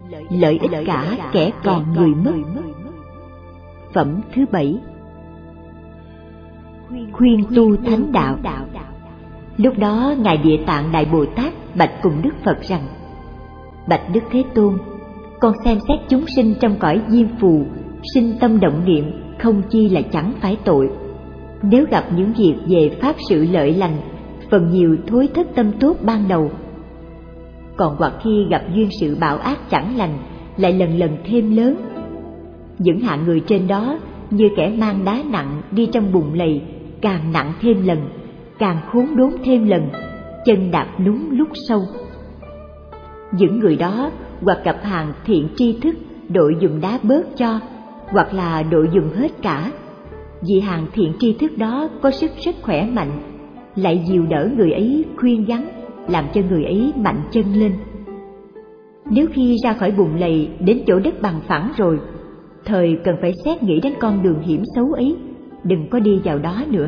lợi ích cả kẻ còn người mất. Phẩm thứ 7. Khuyên tu thánh đạo. Lúc đó Ngài Địa Tạng Đại Bồ Tát bạch cùng Đức Phật rằng: Bạch Đức Thế Tôn, con xem xét chúng sinh trong cõi diêm phù, sinh tâm động niệm không chi là chẳng phải tội. Nếu gặp những việc về pháp sự lợi lành, phần nhiều thối thất tâm tốt ban đầu. Còn hoặc khi gặp duyên sự bạo ác chẳng lành, lại lần lần thêm lớn. Những hạng người trên đó như kẻ mang đá nặng đi trong bùn lầy, càng nặng thêm lần, càng khốn đốn thêm lần, chân đạp đúng lúc sâu. Những người đó hoặc gặp hàng thiện tri thức đội dùng đá bớt cho, hoặc là đội dùng hết cả. Vì hàng thiện tri thức đó có sức rất khỏe mạnh, lại dìu đỡ người ấy, khuyên gắn, làm cho người ấy mạnh chân lên. Nếu khi ra khỏi bùn lầy đến chỗ đất bằng phẳng rồi, thời cần phải xét nghĩ đến con đường hiểm xấu ấy, đừng có đi vào đó nữa.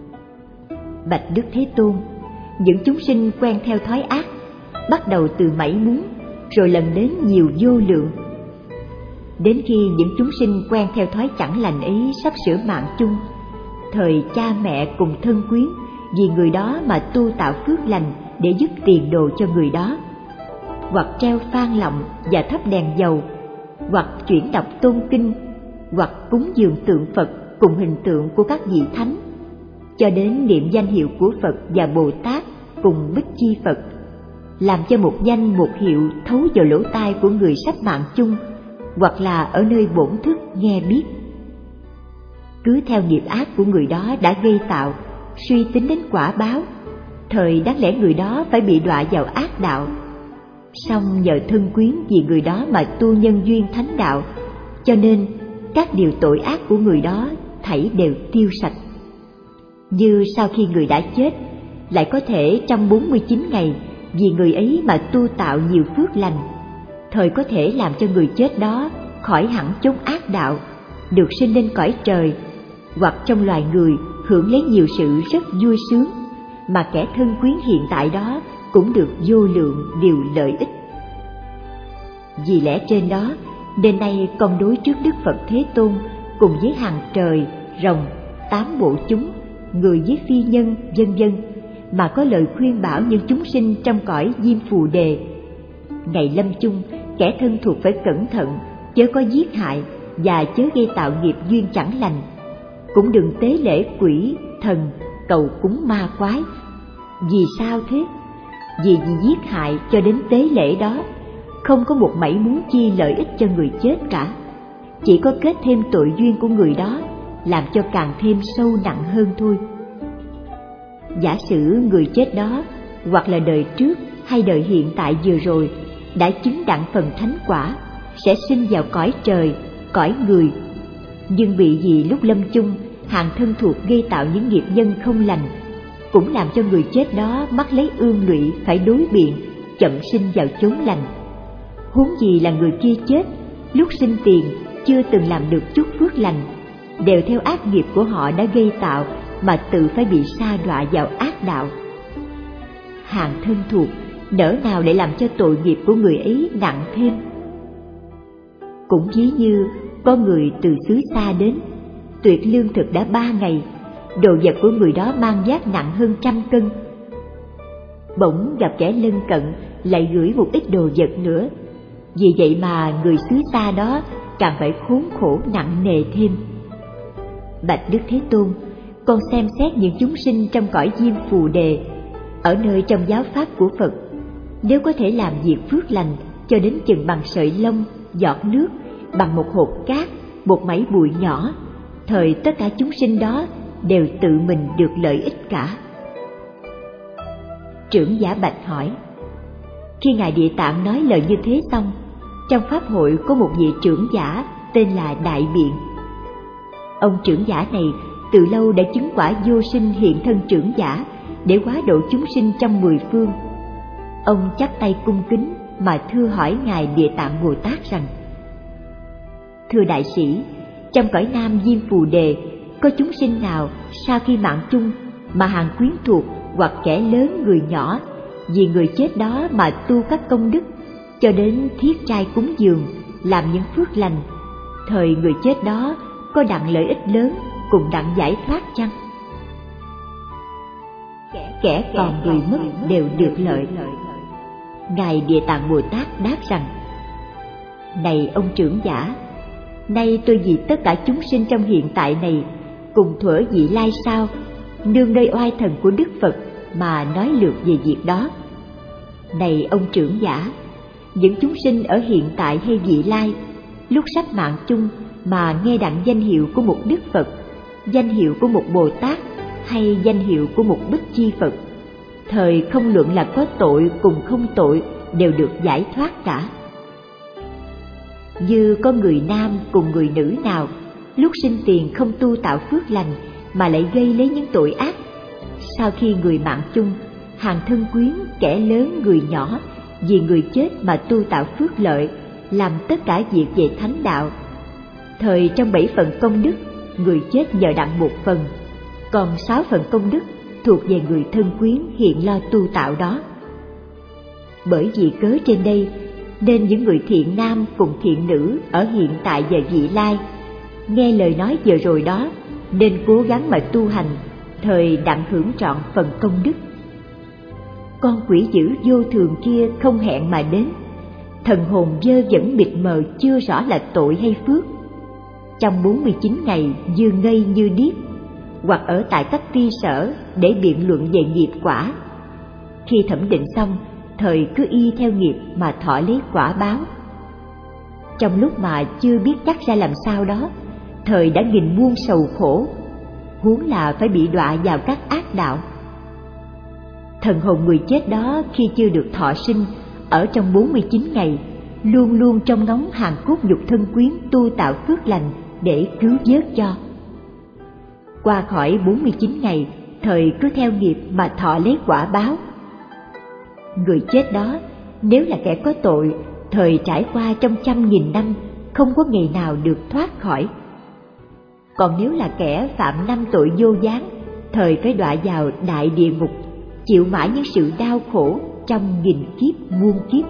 Bạch Đức Thế Tôn, những chúng sinh quen theo thói ác, bắt đầu từ mảy muốn, rồi lần đến nhiều vô lượng. Đến khi những chúng sinh quen theo thói chẳng lành ấy sắp sửa mạng chung, thời cha mẹ cùng thân quyến vì người đó mà tu tạo phước lành để giúp tiền đồ cho người đó, hoặc treo phan lọng và thắp đèn dầu, hoặc chuyển đọc tôn kinh, hoặc cúng dường tượng Phật cùng hình tượng của các vị thánh, cho đến niệm danh hiệu của Phật và Bồ Tát cùng Bích Chi Phật, làm cho một danh một hiệu thấu vào lỗ tai của người sắp mạng chung, hoặc là ở nơi bổn thức nghe biết. Cứ theo nghiệp ác của người đó đã gây tạo, suy tính đến quả báo, thời đáng lẽ người đó phải bị đọa vào ác đạo. Song nhờ thân quyến vì người đó mà tu nhân duyên thánh đạo, cho nên các điều tội ác của người đó thảy đều tiêu sạch. Như sau khi người đã chết, lại có thể trong 49 ngày vì người ấy mà tu tạo nhiều phước lành, thời có thể làm cho người chết đó khỏi hẳn chốn ác đạo, được sinh lên cõi trời, hoặc trong loài người hưởng lấy nhiều sự rất vui sướng, mà kẻ thân quyến hiện tại đó cũng được vô lượng điều lợi ích. Vì lẽ trên đó, đến nay con đối trước Đức Phật Thế Tôn cùng với hàng trời, rồng, 8 bộ chúng, người với phi nhân, vân vân, mà có lời khuyên bảo những chúng sinh trong cõi diêm phù đề. Ngày lâm chung, kẻ thân thuộc phải cẩn thận, chớ có giết hại và chớ gây tạo nghiệp duyên chẳng lành. Cũng đừng tế lễ quỷ, thần, cầu cúng ma quái. Vì sao thế? Vì giết hại cho đến tế lễ đó, không có một mảy muốn chi lợi ích cho người chết cả, chỉ có kết thêm tội duyên của người đó, làm cho càng thêm sâu nặng hơn thôi. Giả sử người chết đó, hoặc là đời trước hay đời hiện tại vừa rồi, đã chứng đặng phần thánh quả, sẽ sinh vào cõi trời, cõi người, nhưng bị vì lúc lâm chung hàng thân thuộc gây tạo những nghiệp nhân không lành, cũng làm cho người chết đó mắc lấy ương lụy phải đối biện, chậm sinh vào chốn lành. Huống gì là người kia chết, lúc sinh tiền chưa từng làm được chút phước lành, đều theo ác nghiệp của họ đã gây tạo mà tự phải bị sa đọa vào ác đạo. Hàng thân thuộc nỡ nào để làm cho tội nghiệp của người ấy nặng thêm. Cũng ví như có người từ xứ xa đến, tuyệt lương thực đã 3 ngày, đồ vật của người đó mang vác nặng hơn 100 cân. Bỗng gặp kẻ lân cận lại gửi một ít đồ vật nữa, vì vậy mà người xứ xa đó càng phải khốn khổ nặng nề thêm. Bạch Đức Thế Tôn, con xem xét những chúng sinh trong cõi diêm phù đề, ở nơi trong giáo pháp của Phật, nếu có thể làm việc phước lành cho đến chừng bằng sợi lông, giọt nước, bằng một hột cát, một mảy bụi nhỏ, thời tất cả chúng sinh đó đều tự mình được lợi ích cả. Trưởng giả bạch hỏi: khi Ngài Địa Tạng nói lời như thế xong, trong pháp hội có một vị trưởng giả tên là Đại Biện. Ông trưởng giả này từ lâu đã chứng quả vô sinh hiện thân trưởng giả để hóa độ chúng sinh trong 10 phương. Ông chắp tay cung kính mà thưa hỏi Ngài Địa Tạng Bồ Tát rằng: thưa đại sĩ, trong cõi Nam Diêm Phù Đề có chúng sinh nào sau khi mạng chung mà hàng quyến thuộc hoặc kẻ lớn người nhỏ vì người chết đó mà tu các công đức, cho đến thiết trai cúng dường, làm những phước lành, thời người chết đó có đặng lợi ích lớn cùng đặng giải thoát chăng? Kẻ còn người mất đều được lợi. Ngài Địa Tạng Bồ Tát đáp rằng: Này ông trưởng giả, nay tôi vì tất cả chúng sinh trong hiện tại này cùng thuở vị lai sau, nương nơi oai thần của Đức Phật mà nói lược về việc đó. Này ông trưởng giả, những chúng sinh ở hiện tại hay vị lai, lúc sắp mạng chung mà nghe đặng danh hiệu của một Đức Phật, danh hiệu của một Bồ Tát hay danh hiệu của một Bích Chi Phật, thời không luận là có tội cùng không tội đều được giải thoát cả. Như có người nam cùng người nữ nào lúc sinh tiền không tu tạo phước lành mà lại gây lấy những tội ác, sau khi người mạng chung, hàng thân quyến, kẻ lớn người nhỏ vì người chết mà tu tạo phước lợi, làm tất cả việc về thánh đạo, thời trong 7 phần công đức, người chết nhờ đặng 1 phần, còn 6 phần công đức thuộc về người thân quyến hiện lo tu tạo đó. Bởi vì cớ trên đây nên những người thiện nam cùng thiện nữ ở hiện tại và vị lai nghe lời nói vừa rồi đó nên cố gắng mà tu hành, thời đặng hưởng trọn phần công đức. Con quỷ dữ vô thường kia không hẹn mà đến, thần hồn dơ dẫn mịt mờ chưa rõ là tội hay phước. Trong 49 ngày dương ngây như điếc, hoặc ở tại các ti sở để biện luận về nghiệp quả. Khi thẩm định xong, thời cứ y theo nghiệp mà thọ lấy quả báo. Trong lúc mà chưa biết chắc ra làm sao đó, thời đã nghìn muôn sầu khổ, huống là phải bị đọa vào các ác đạo. Thần hồn người chết đó khi chưa được thọ sinh, ở trong 49 ngày, luôn luôn trong ngóng hàng cốt nhục thân quyến tu tạo phước lành để cứu vớt cho. Qua khỏi 49 ngày, thời cứ theo nghiệp mà thọ lấy quả báo. Người chết đó, nếu là kẻ có tội, thời trải qua trong 100.000 năm, không có ngày nào được thoát khỏi. Còn nếu là kẻ phạm 5 tội vô gián, thời phải đọa vào đại địa ngục, chịu mãi những sự đau khổ trong nghìn kiếp muôn kiếp.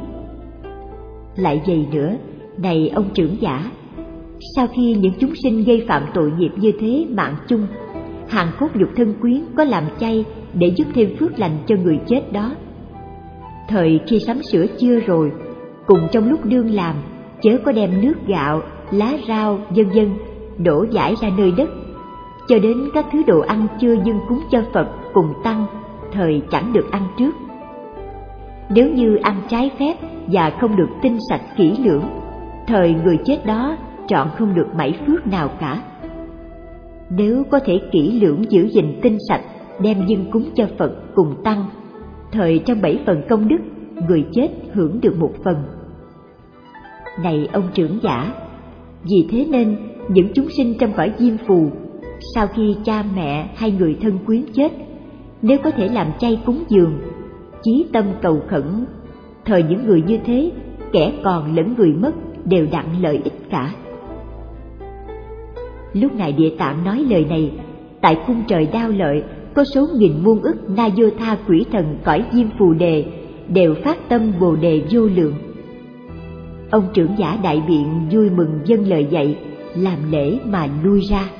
Lại vậy nữa, này ông trưởng giả, sau khi những chúng sinh gây phạm tội nghiệp như thế mạng chung, hàng cốt nhục thân quyến có làm chay để giúp thêm phước lành cho người chết đó. Thời khi sắm sửa chưa rồi, cùng trong lúc đương làm, chớ có đem nước gạo, lá rau, vân vân đổ dãi ra nơi đất, cho đến các thứ đồ ăn chưa dâng cúng cho Phật cùng tăng, thời chẳng được ăn trước. Nếu như ăn trái phép và không được tinh sạch kỹ lưỡng, thời người chết đó trọn không được mảy phước nào cả. Nếu có thể kỹ lưỡng giữ gìn tinh sạch, đem dâng cúng cho Phật cùng tăng, thời trong 7 phần công đức, người chết hưởng được 1 phần. Này ông trưởng giả, vì thế nên những chúng sinh trong cõi diêm phù, sau khi cha mẹ hay người thân quyến chết, nếu có thể làm chay cúng dường, chí tâm cầu khẩn, thời những người như thế, kẻ còn lẫn người mất đều đặng lợi ích cả. Lúc Ngài Địa Tạng nói lời này, tại cung trời Đao Lợi có số nghìn muôn ức na vô tha quỷ thần cõi diêm phù đề đều phát tâm bồ đề vô lượng. Ông trưởng giả đại biện vui mừng dâng lời dạy, làm lễ mà lui ra.